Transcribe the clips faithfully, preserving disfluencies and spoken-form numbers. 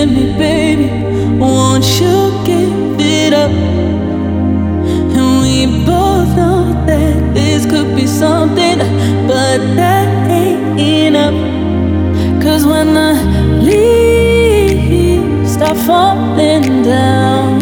feeling me, baby? Won't you give it up? And we both know that this could be something, but that ain't enough. Cause when the leaves start falling down,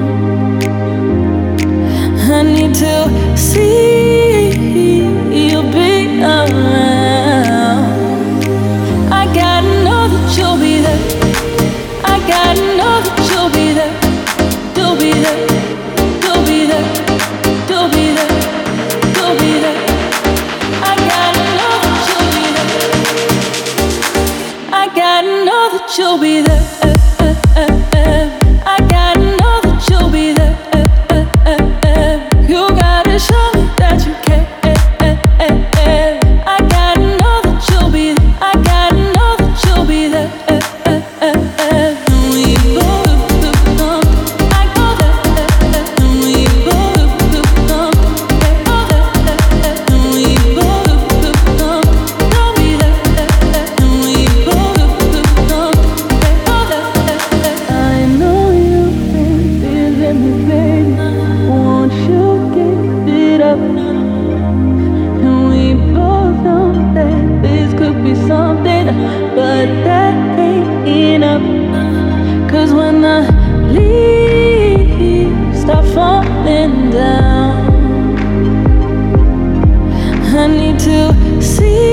I need to see you be around. I gotta know that you'll be there. I gotta know that you'll be there. You'll be there. You'll be there. You'll be there. You'll be there. I gotta know that you'll be there. I gotta know that you'll be there. I gotta know that you'll be there. You gotta show me that you care. I gotta know that you'll be there. I gotta know that you'll be there. We both know. I know that. We both know. We both know. You'll be there. We both know. I know you've been feeling me, baby. Won't you give it up? And we both know that this could be something, but that ain't enough. Cause when the leaves start falling down, I need to see